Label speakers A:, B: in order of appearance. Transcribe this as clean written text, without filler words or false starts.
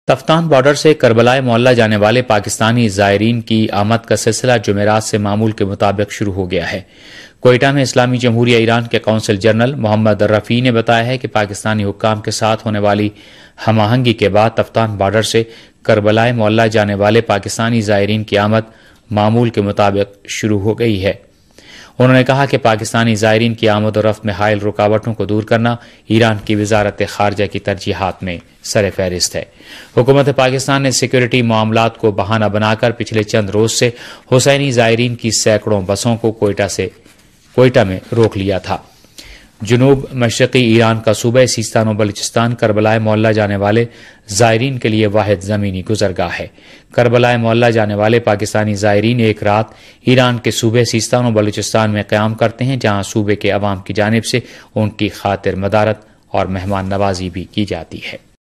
A: Taftan border से करबलाए मोहल्ला जाने वाले पाकिस्तानी ज़ायरीन की आमद का सिलसिला जुमेरात से मामूल के मुताबिक शुरू हो गया है। कोयटा में इस्लामी जमहूरिया ईरान के कौंसल जनरल मोहम्मद रफ़ी ने बताया है कि पाकिस्तानी हुक्काम के साथ होने वाली हमाहंगी के बाद तफ्तान बॉर्डर से करबलाए मोहल्ला जाने वाले पाकिस्तानी ज़ायरीन की आमद मामूल के मुताबिक शुरू हो गई है। उन्होंने कहा कि पाकिस्तानी ज़ायरीन की आमद और रफ्त में हायल रुकावटों को दूर करना ईरान की वजारत खारजा की तरजीहात में सर फहरिस्त है। हुकूमत पाकिस्तान ने सिक्योरिटी मामलात को बहाना बनाकर पिछले चंद रोज से हुसैनी ज़ायरीन की सैकड़ों बसों को कोयटा में रोक लिया था। जुनूब मशरक़ी ईरान का सूबा सिस्तान और बलूचिस्तान करबलाए मोहल्ला जाने वाले ज़ायरीन के लिए वाहिद ज़मीनी गुज़रगाह है। करबलाए मोहल्ला जाने वाले पाकिस्तानी ज़ायरीन एक रात ईरान के सूबे सिस्तान और बलूचिस्तान में क़याम करते हैं, जहां सूबे के अवाम की जानिब से उनकी खातिर मदारत और मेहमान नवाजी भी की जाती है।